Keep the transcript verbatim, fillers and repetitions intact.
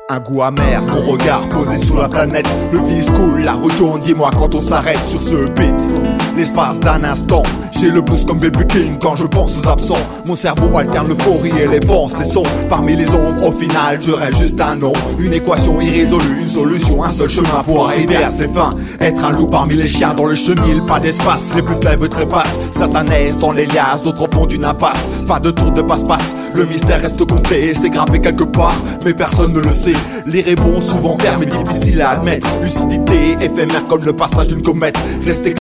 Un goût amer, mon regard posé sur la planète. Le vice cool, la retourne, dis-moi quand on s'arrête sur ce beat. L'espace d'un instant, j'ai le blues comme Baby King quand je pense aux absents. Mon cerveau alterne l'euphorie et les pensées sont parmi les ombres, au final je reste juste un nom. Une équation irrésolue, une solution, un seul chemin pour arriver à ses fins. Être un loup parmi les chiens dans le chenil, pas d'espace, les plus faibles trépassent. Certains naissent dans les liasses, d'autres font d'une impasse. Pas de tour de passe-passe, le mystère reste complet, c'est gravé quelque part, mais personne ne le sait. Les réponses souvent fermes et difficiles à admettre. Lucidité éphémère comme le passage d'une comète. Rester